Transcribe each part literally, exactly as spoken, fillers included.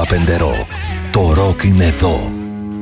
πέντε Rock. Το ροκ είναι εδώ.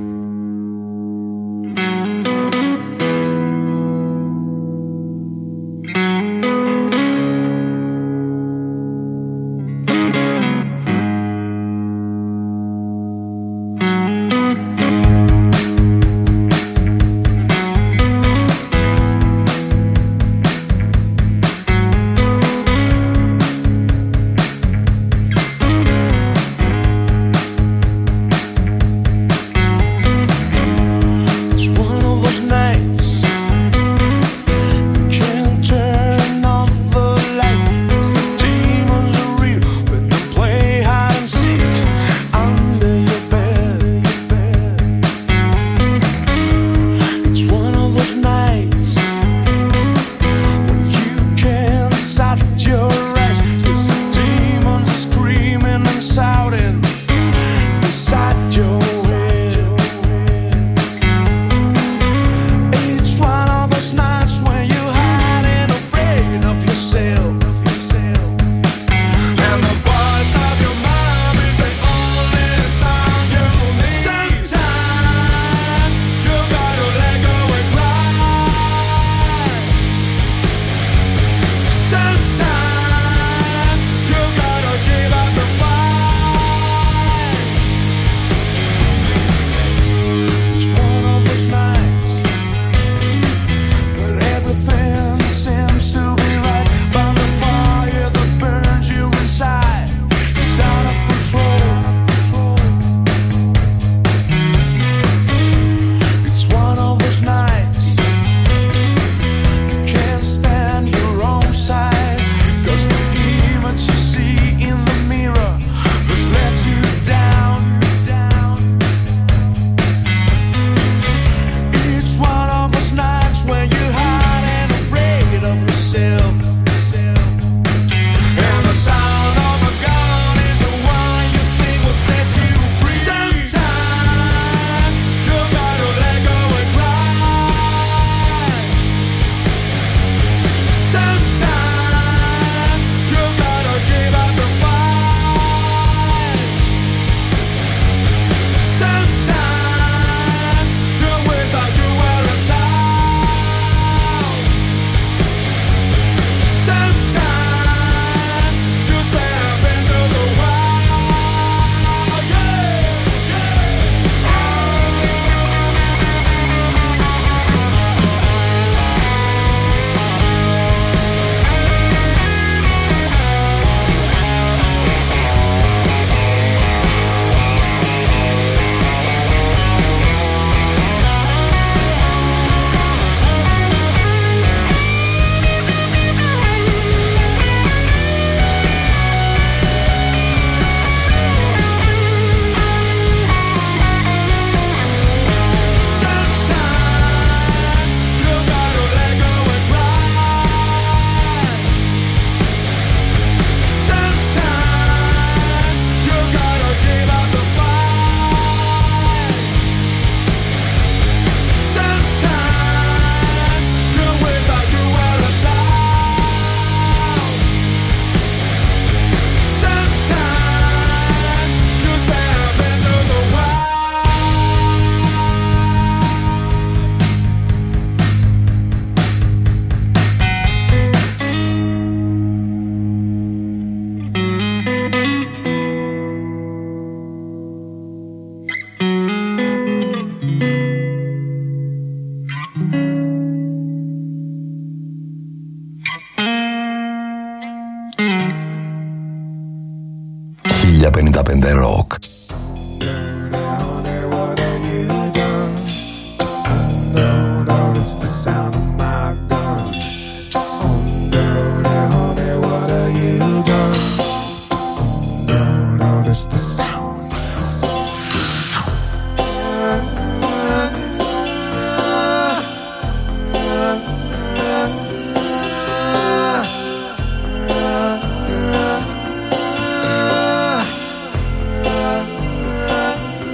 χίλια πενήντα πέντε Rock.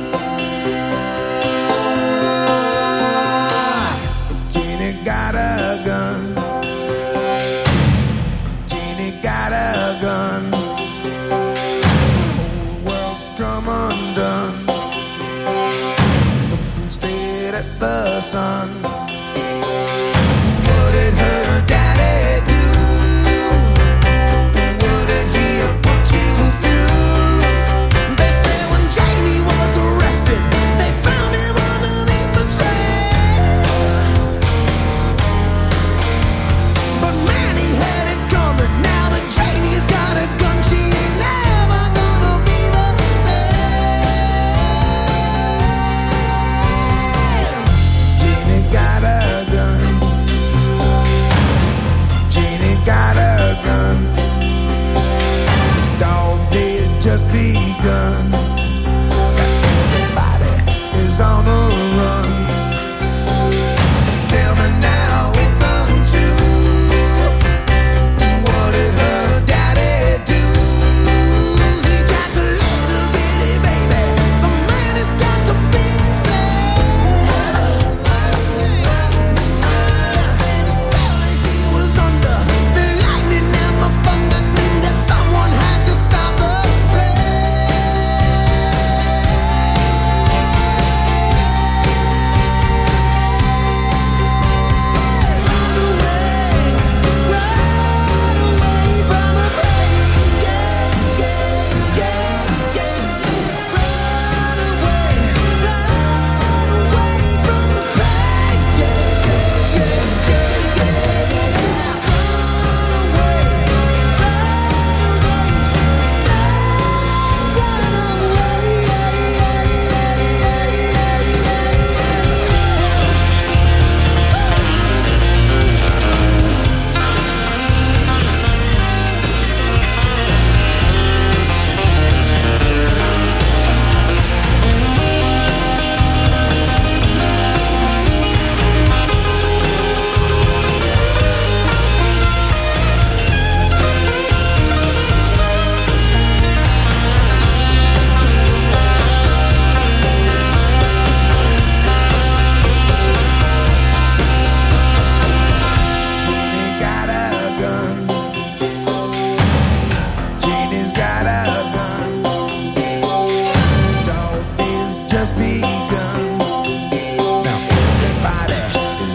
Got a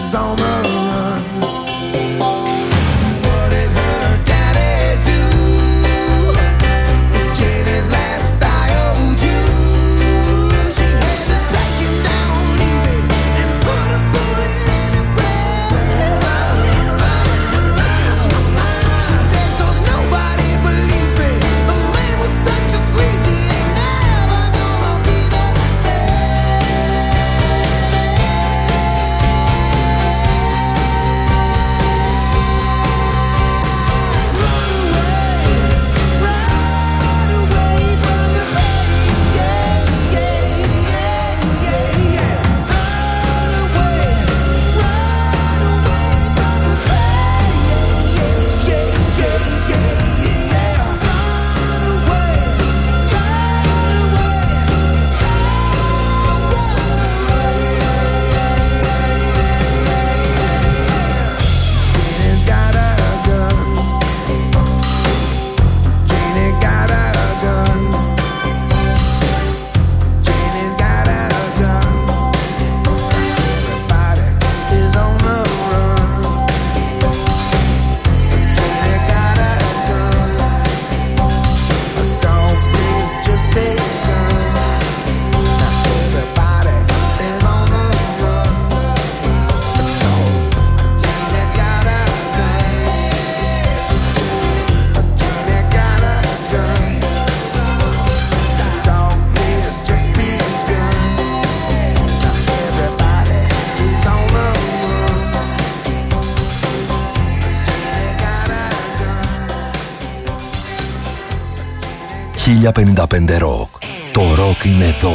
is on the run. What did her daddy do? It's Janie's last I O U. She had to take him down easy and put a bullet in his brain. She said, 'cause nobody believes me. The man was such a sleazy, ain't never gonna be the χίλια πενήντα πέντε Rock. Το rock είναι εδώ.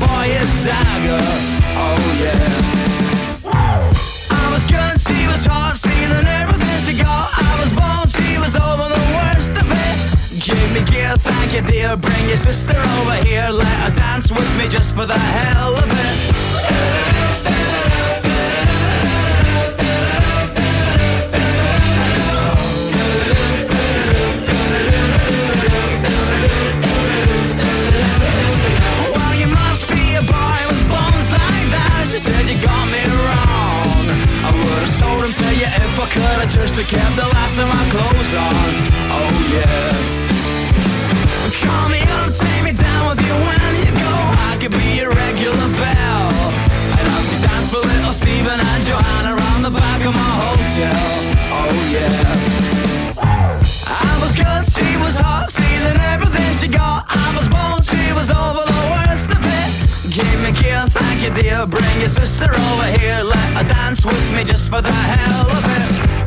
boy is dagger. Oh yeah. I was good, she was hot, stealing everything she got. I was born, she was over the worst of it. Give me gear, thank you dear. Bring your sister over here, let her dance with me just for the hell of it. Well, you must be a boy with bones like that. She said you got me wrong. I would've sold him to you if I could've just kept the last of my clothes on. Oh yeah. Call me up, take me down with you when you go. I could be your regular belle. And I'll see dance for little Stephen and Joanna around the back of my hotel. Oh yeah. I was good, she was hot, stealing everything she got. I was born, she was over the worst of it. Give me gear, thank you dear. Bring your sister over here, let her dance with me just for the hell of it.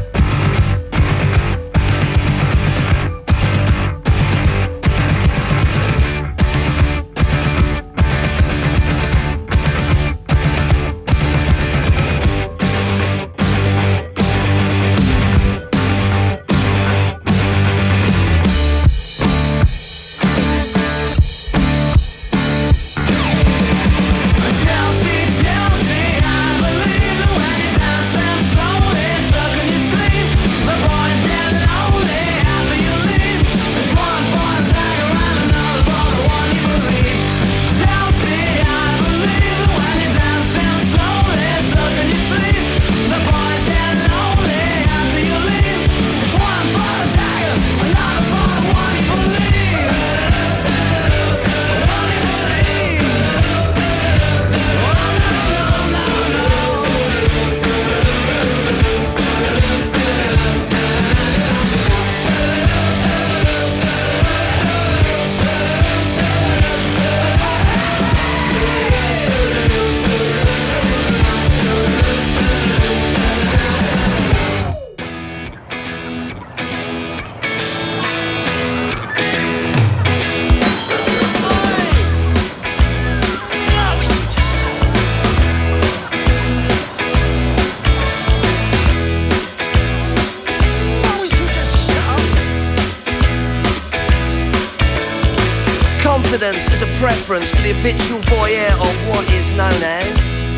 Confidence is a preference for the habitual voyeur of what is known as.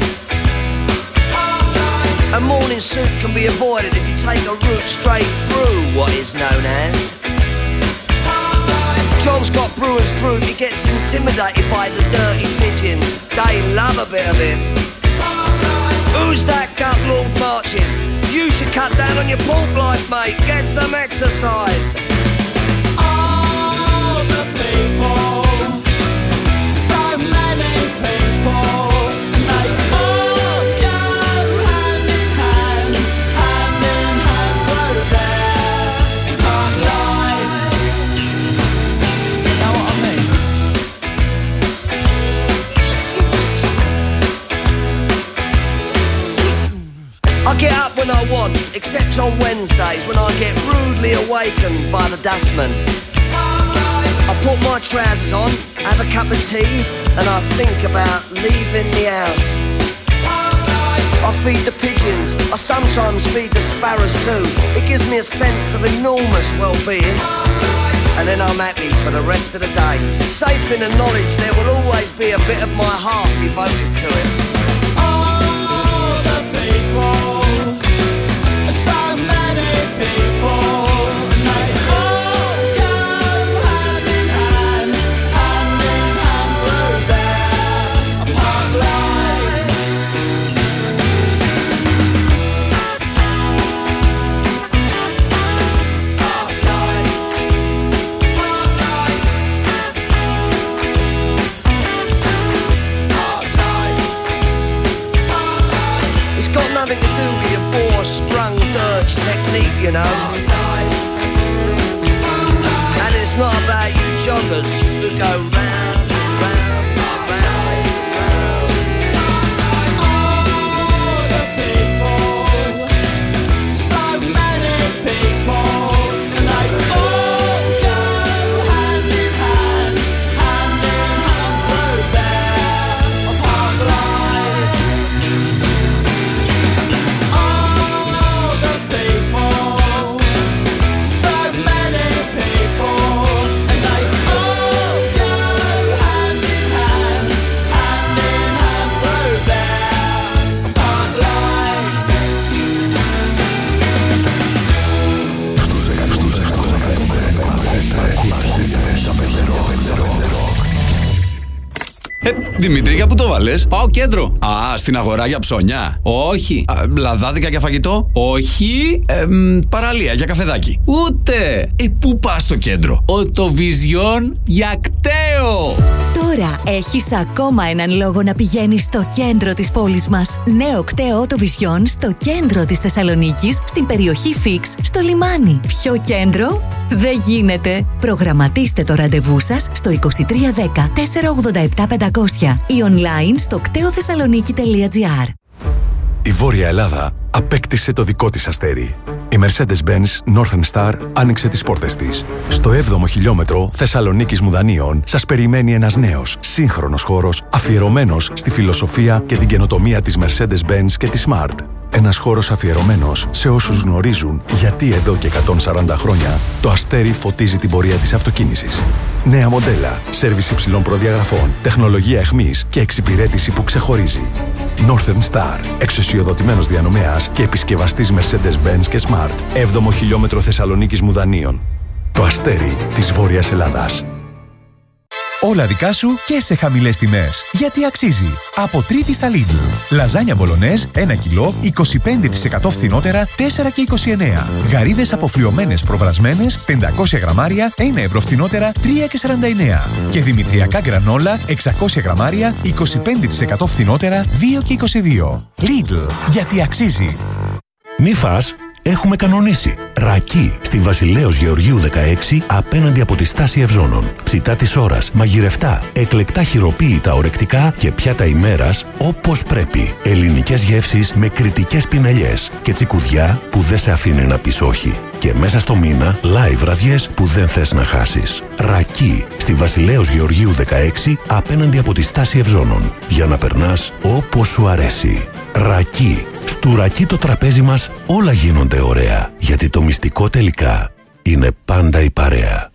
A morning suit can be avoided if you take a route straight through what is known as. John's got Brewer's Group, he gets intimidated by the dirty pigeons. They love a bit of him. Who's that gut lord marching? You should cut down on your pork life, mate. Get some exercise. All the people, so many people, and they all go hand in hand, hand in hand through their hard life. You know what I mean? I get up when I want, except on Wednesdays when I get rudely awakened by the dustman. I put my trousers on, have a cup of tea, and I think about leaving the house. I feed the pigeons, I sometimes feed the sparrows too. It gives me a sense of enormous well-being. And then I'm happy for the rest of the day, safe in the knowledge there will always be a bit of my heart devoted to it. All the people, so many people, and they all go hand in hand, hand in hand through their hard life. Hard life. Hard life. Hard life. Hard life. It's got nothing to do with your four-sprung dirge technique, you know. And it's not about you joggers who go round, round, round, round. All the people, so many people, and they all go hand in hand, hand in hand through their Δημητρία, πού το βάλες? Πάω κέντρο. Α, στην αγορά για ψώνια. Όχι. Α, λαδάδικα για φαγητό. Όχι. Ε, μ, παραλία για καφεδάκι. Ούτε. Ε, πού πας στο κέντρο? Οτοβιζιόν για κταίο. Τώρα έχεις ακόμα έναν λόγο να πηγαίνεις στο κέντρο της πόλης μας. Νέο κταίο Οτοβιζιόν στο κέντρο της Θεσσαλονίκης, στην περιοχή Φίξ, στο λιμάνι. Πιο κέντρο δεν γίνεται. Προγραμματίστε το ραντεβού σας στο είκοσι τρία δέκα τετρακόσια ογδόντα επτά πεντακόσια ή online στο κτέοθεσσαλονίκη τελεία τζι άρ. Η Βόρεια Ελλάδα απέκτησε το δικό της αστέρι. Η Mercedes-Benz Northern Star άνοιξε τις πόρτες της. Στο έβδομο χιλιόμετρο Θεσσαλονίκης Μουδανίων σας περιμένει ένας νέος, σύγχρονος χώρος αφιερωμένος στη φιλοσοφία και την καινοτομία της Mercedes-Benz και της Smart. Ένας χώρος αφιερωμένος σε όσους γνωρίζουν γιατί εδώ και εκατόν σαράντα χρόνια το αστέρι φωτίζει την πορεία της αυτοκίνησης. Νέα μοντέλα, σέρβις υψηλών προδιαγραφών, τεχνολογία εχμής και εξυπηρέτηση που ξεχωρίζει. Northern Star, εξουσιοδοτημένος διανομέας και επισκευαστής Mercedes-Benz και Smart. έβδομο χιλιόμετρο Θεσσαλονίκης Μουδανίων. Το αστέρι της Βόρειας Ελλάδας. Όλα δικά σου και σε χαμηλές τιμές. Γιατί αξίζει. Από Τρίτη στα Lidl. Λαζάνια μπολονέζ ένα κιλό, είκοσι πέντε τοις εκατό φθηνότερα, τέσσερα και είκοσι εννέα. Γαρίδες αποφλιωμένες προβρασμένες, πεντακόσια γραμμάρια, ένα ευρώ φθηνότερα, τρία και σαράντα εννέα. Και δημητριακά γκρανόλα, εξακόσια γραμμάρια, είκοσι πέντε τοις εκατό φθηνότερα, δύο και είκοσι δύο. Lidl. Γιατί αξίζει. Μη φας, έχουμε κανονίσει. Ρακί στη Βασιλέως Γεωργίου δεκαέξι απέναντι από τη στάση Ευζώνων. Ψητά της ώρας, μαγειρευτά, εκλεκτά χειροποίητα ορεκτικά και πιάτα ημέρας όπως πρέπει. Ελληνικές γεύσεις με κριτικές πινελιές και τσικουδιά που δεν σε αφήνει να πεις όχι. Και μέσα στο μήνα, live βραδιές που δεν θες να χάσεις. Ρακί στη Βασιλέως Γεωργίου δεκαέξι απέναντι από τη στάση Ευζώνων. Για να περνάς όπως σου αρέσει. Ρακί. Στου Ρακί το τραπέζι μας όλα γίνονται ωραία. Γιατί το μυστικό τελικά είναι πάντα η παρέα.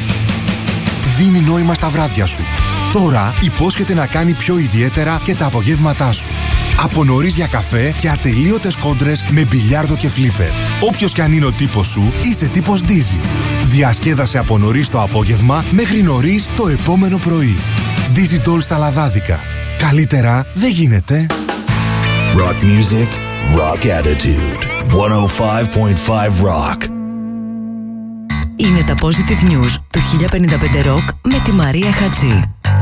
Δίνει νόημα στα βράδια σου. Τώρα υπόσχεται να κάνει πιο ιδιαίτερα και τα απογεύματά σου. Από νωρίς για καφέ και ατελείωτες κόντρες με μπιλιάρδο και φλίπερ. Όποιος κι αν είναι ο τύπος σου, είσαι τύπος Dizzy. Διασκέδασε από νωρίς το απόγευμα μέχρι νωρίς το επόμενο πρωί. Dizzy Doll στα λαδάδικα. Καλύτερα δεν γίνεται. Rock music, rock attitude. εκατόν πέντε κόμμα πέντε Rock. Είναι τα Positive News του χίλια πενήντα πέντε Rock με τη Μαρία Χατζή.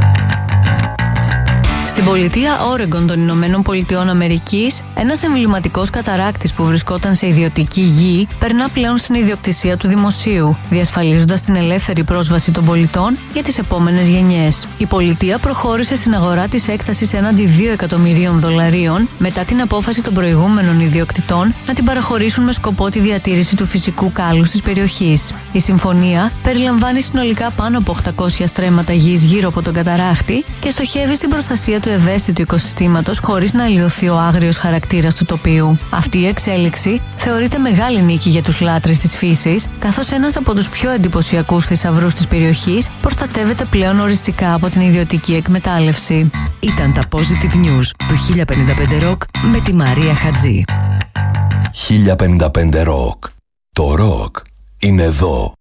Στην πολιτεία Όρεγκον των Ηνωμένων Πολιτειών Αμερικής, ένας εμβληματικός καταράκτης που βρισκόταν σε ιδιωτική γη περνά πλέον στην ιδιοκτησία του δημοσίου, διασφαλίζοντας την ελεύθερη πρόσβαση των πολιτών για τις επόμενες γενιές. Η πολιτεία προχώρησε στην αγορά της έκτασης έναντι δύο εκατομμυρίων δολαρίων μετά την απόφαση των προηγούμενων ιδιοκτητών να την παραχωρήσουν με σκοπό τη διατήρηση του φυσικού κάλους της περιοχής. Η συμφωνία περιλαμβάνει συνολικά πάνω από οκτακόσια στρέμματα γης γύρω από τον καταράκτη και στοχεύει στην προστασία του ευαίσθητου οικοσυστήματος χωρίς να αλλοιωθεί ο άγριος χαρακτήρας του τοπίου. Αυτή η εξέλιξη θεωρείται μεγάλη νίκη για τους λάτρεις της φύσης, καθώς ένας από τους πιο εντυπωσιακούς θησαυρούς της περιοχής προστατεύεται πλέον οριστικά από την ιδιωτική εκμετάλλευση. Ήταν τα Positive News του χίλια πενήντα πέντε Rock με τη Μαρία Χατζή. χίλια πενήντα πέντε Rock. Το ροκ είναι εδώ.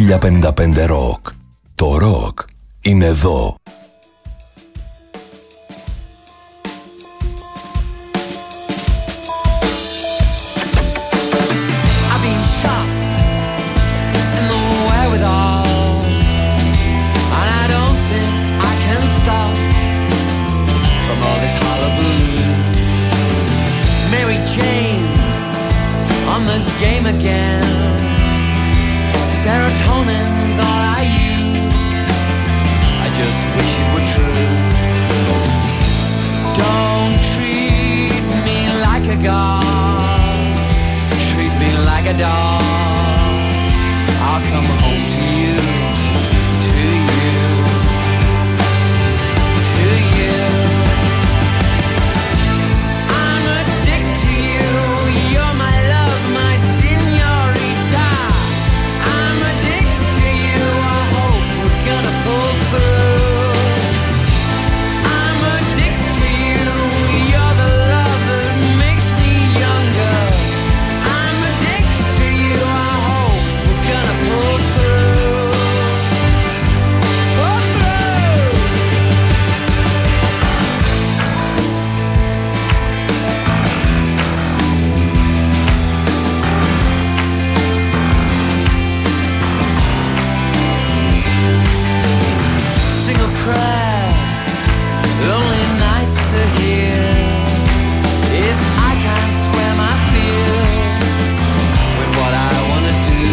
χίλια πενήντα πέντε Rock. Το rock είναι εδώ. Game again. Serotonin's all I use. I just wish it were true. Don't treat me like a god. Treat me like a dog. I'll come home to you, to you, to you. I'm addicted to you. You're my love, my señorita. I'm addicted to you. I hope we're gonna pull through. I'm addicted to you. You're the love that makes me younger. I'm addicted to you. I hope we're gonna pull through. Pull through. Sing a prayer, lonely nights are here. If I can't square my fears with what I wanna do,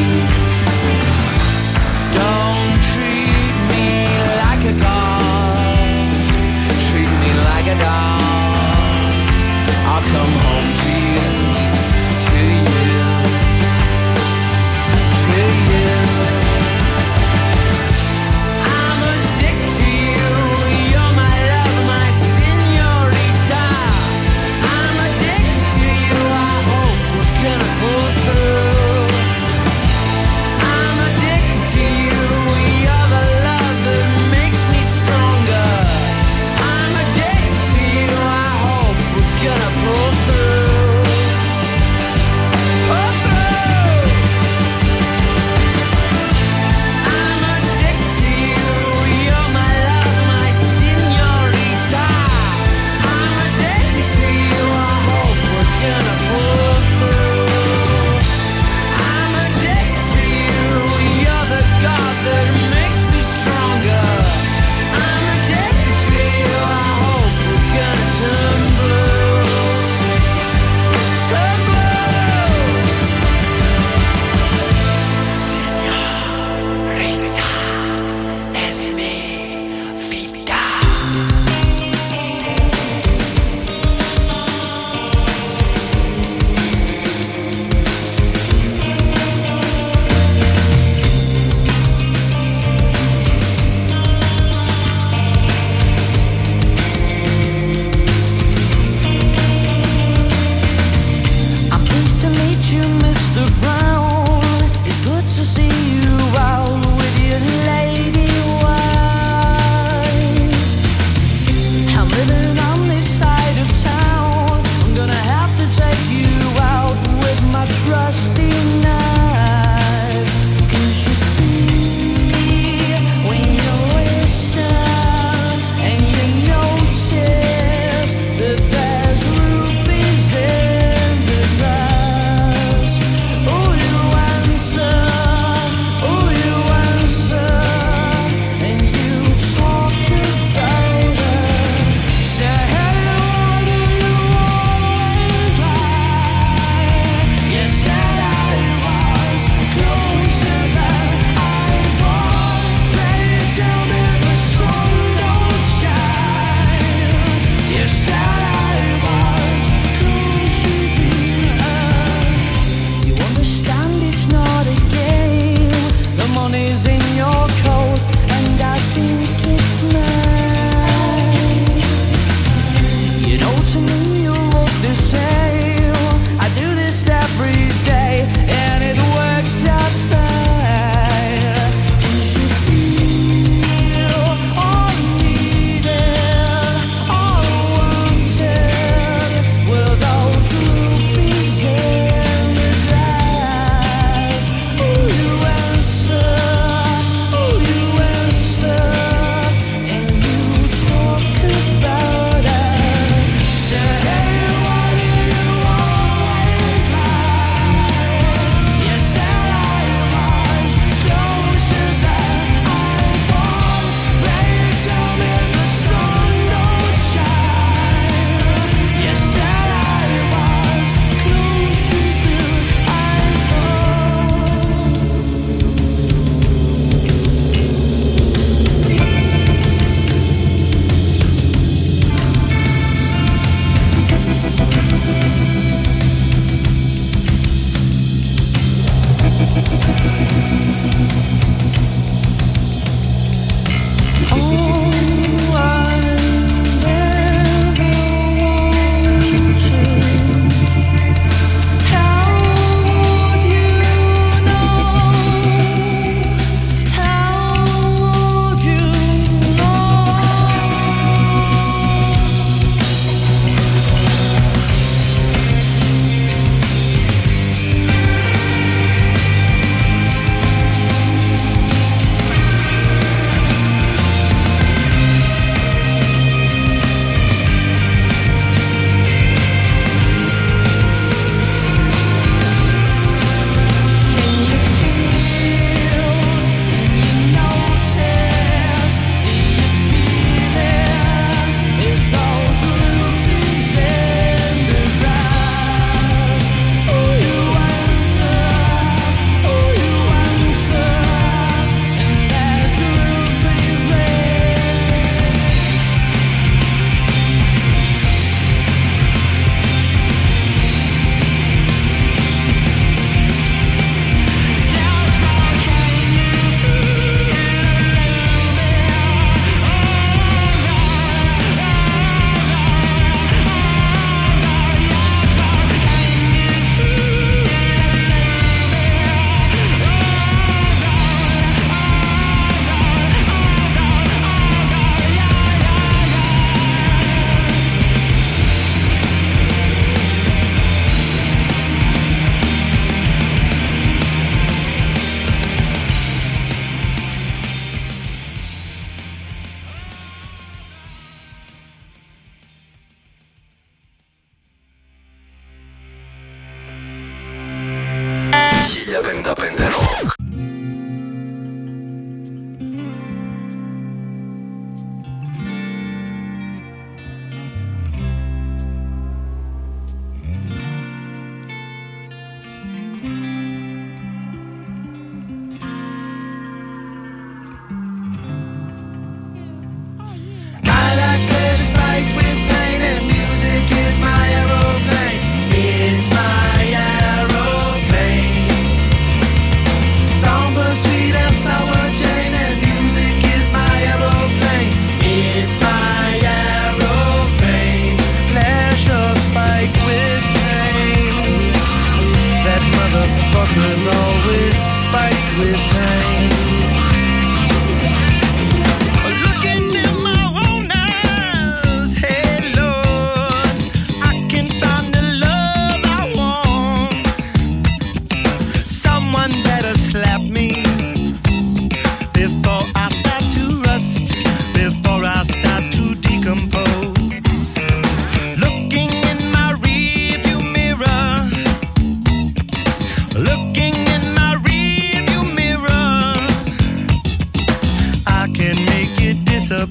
don't treat me like a god. Treat me like a dog. I'll come home to you, to you, to you. I'm addicted to you.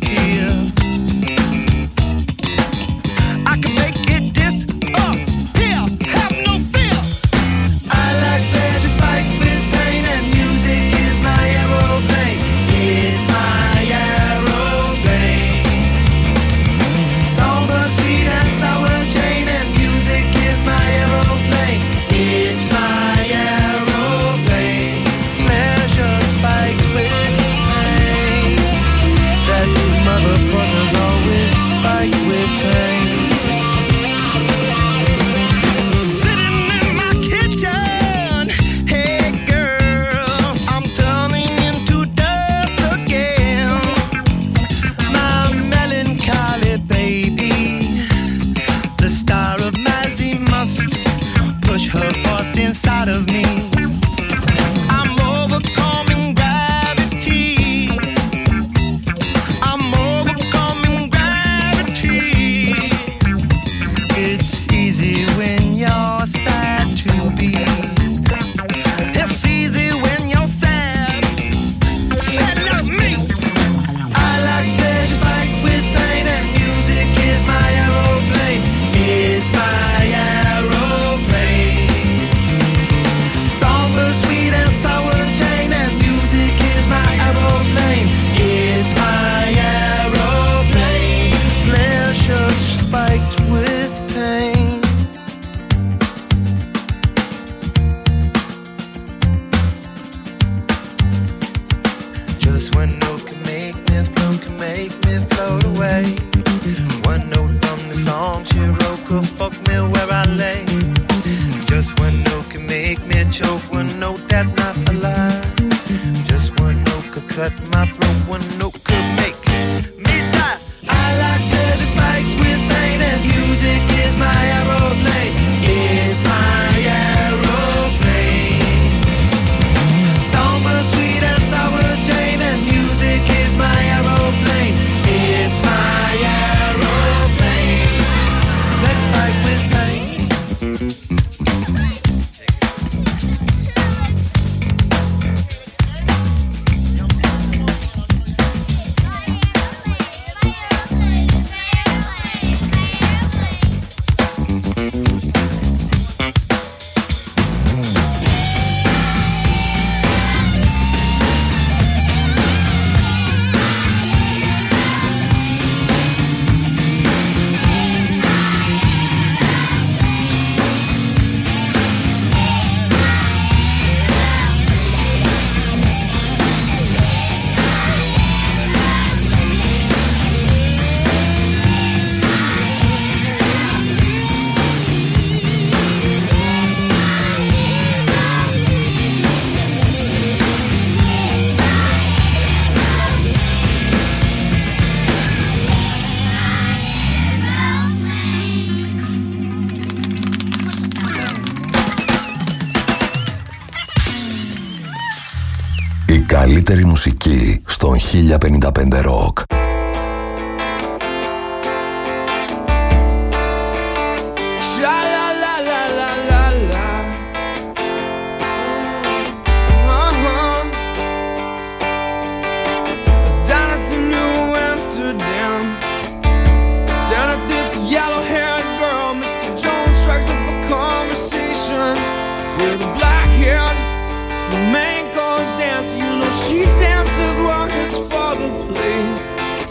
disappear. I can make it disappear, have no fear. I like pleasure spiked with pain, and music is my aeroplane. It's my aeroplane. Somber, sweet and sour Jane, and music is my aeroplane. It's my aeroplane. Pleasure spiked with pain. That motherfucker's always spiked with pain. Sitting in my kitchen, hey girl, I'm turning into dust again. My melancholy baby, the star of Mazzy must push her force inside of me. I'm overcoming gravity. I'm overcoming gravity. It's easy when you're sad to be. It's easy when you're sad. Sad love me. I like pleasure spiked with pain, and music is my aeroplane. It's my aeroplane. Somber, sweet and sour Jane, and music is my aeroplane. It's my aeroplane. Pleasure spiked with pain. Just one note can make me float, can make me float away. One note from the song she wrote could fuck me where I lay. Just one note can make me choke, one note that's not a lie. Just one note could cut my throat, one note could make me die. I like pleasure spiked with pain, and music is my aeroplane. It's my aeroplane. Somber, sweet and sour Jane, and music is my aeroplane. It's my aeroplane. Let's fight with pain. Η καλύτερη μουσική στον χίλια πενήντα πέντε Rock. Flamenco dance, you know she dances while his father plays.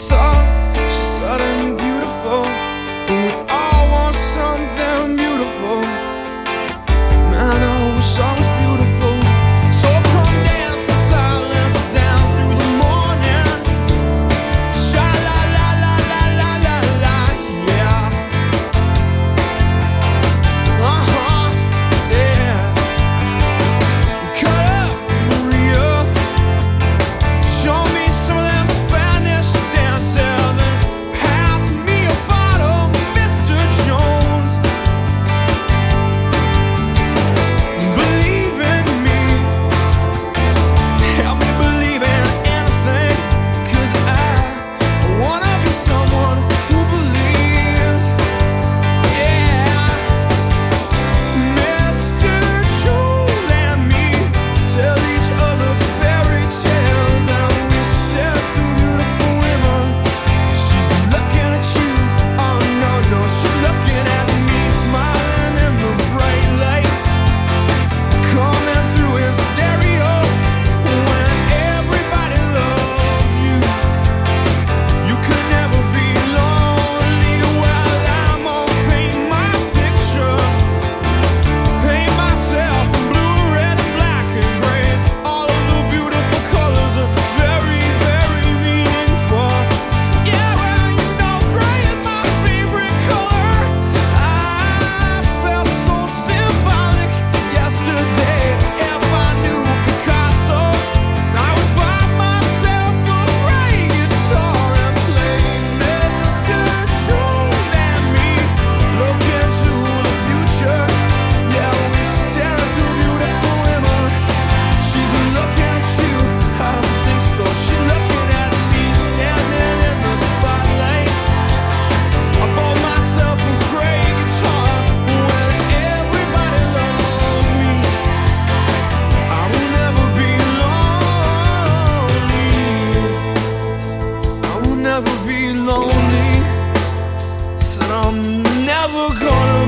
never be lonely. Said I'm never gonna